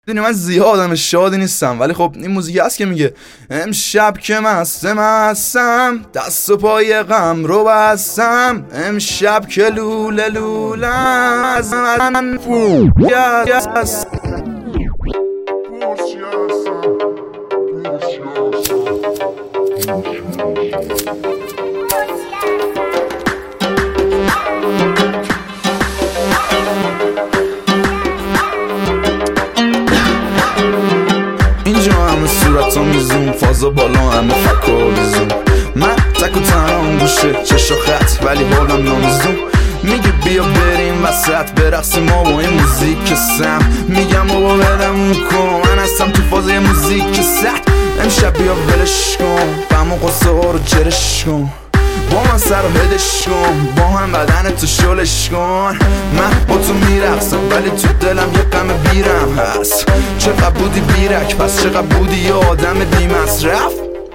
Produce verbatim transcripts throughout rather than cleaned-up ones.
میدونی من زیاد آدم شادی نیستم، ولی خب این موزیک هست که میگه امشب که مستم هستم دست و پای غم رو بستم، امشب که لوله لولم از من فوگست. اینجا همه صورت ها میزون، فازا بالا همه فکر و لیزون، من تک و تنها گوشه چش و خط ولی حالم نامزون. میگه بیا بریم وسط برقصیم ما با این موزیک که سم، میگم بابا بدمون کن من هستم تو فاز موزیک که ست. امشب بیا ولش کن غم و غصه ها رو جرش کن، با من سر و هدش کن، با هم بدن تو شلش کن. من با تو میرقصم ولی تو دلم یه غم بیرم هست. چقدر بودی بیرک پس چقدر بودی یه آدم بی مصرف.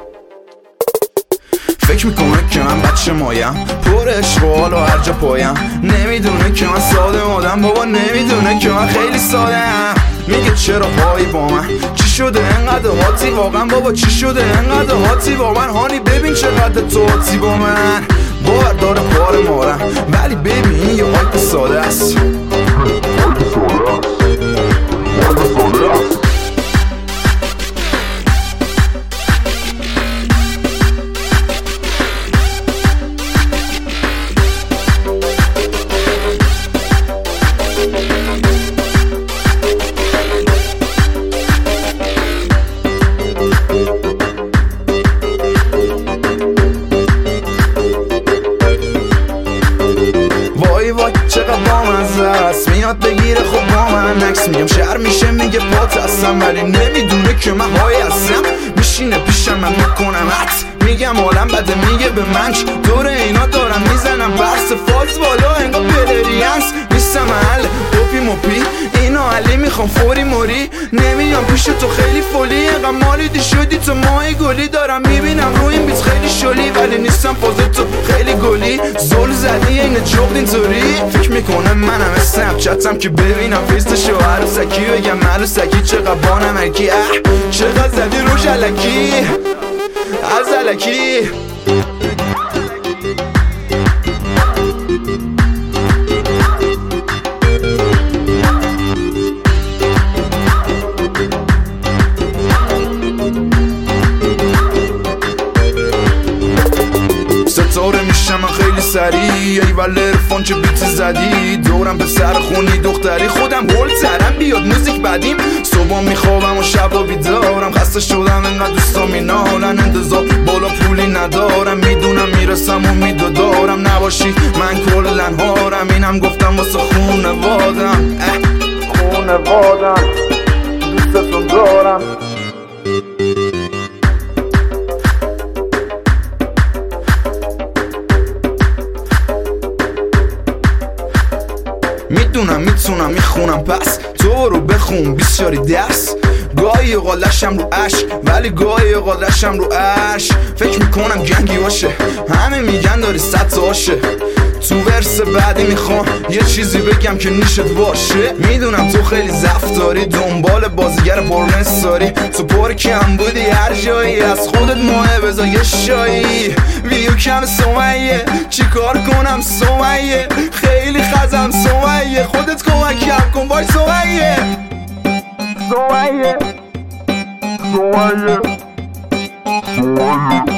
فکر میکنه که من بچه مایم پر عشق و حال و هر جا پایم، نمیدونه که من ساده آدم، بابا نمیدونه که من خیلی ساده ام. میگه چرا هایی با من چی شده انقدر هاتی، واقعا بابا چی شده انقدر هاتی با من. هانی ببین چقدر تو هاتی با من، باور داره پار مارم ولی ببین یه هایت ساده است. وای وای چقدر بامزه است، میاد بگیره خب با من عکس، میگم شهر میشه میگه پات هستم ولی نمیدونه که من های هستم. میشینه پیشم من میکنم عکس، میگم عالم بده میگه به منش، دور اینا دارم میزنم برس فالز بالا انگار پلریانس. نیستم محل پوپی موپی اینا علی میخوام فوری موری، نمیام پیش تو خیلی فولی، اینقدر مالیدی شدی تو ماهی گلی. دارم میبینم روی این بیت خیلی شلی ولی نیستم فاز تو خیلی گلی، زل زدی اینه جغد اینطوری. فکر میکنم منم اسنپ چتم که ببینم فیست شو عروسکی، بگم عروسکی چقدر بانمکی، اه چقدر زدی روش علکی از علکی. ستاره میشم من خیلی سریع، ای ولی رفان چه بیت زدی، دورم به سر خونی دختری خودم گل ترم بیاد موزیک بعدیم. صبح میخوابم و شبا بیدارم، خسته شدم انقدر دوستا مینالن، انتظار بالا پولی ندارم، میدونم میرسم و میدو دارم، نباشی من کلن هارم. اینم گفتم واسه خونه وادم، خونه وادم دوستتون دارم. میدونم میتونم میخونم پس تو رو بخون بیشاری درس. گاهی قالشم رو عشق ولی گاهی قالشم رو عشق. فکر میکنم جنگی باشه همه میگن داری صد تا آشه، تو ورس بعدی میخوام یه چیزی بگم که نیشت باشه. میدونم تو خیلی ضعف داری دنبال بازیگر پرنساری، تو پر کم بودی هر جایی از خودت ماه بذار یه شایی. ویو کم سمیه چی کار کنم سمیه، خیلی خزم سمیه، خودت کمک کم کن بای سمیه سمیه سمیه سمیه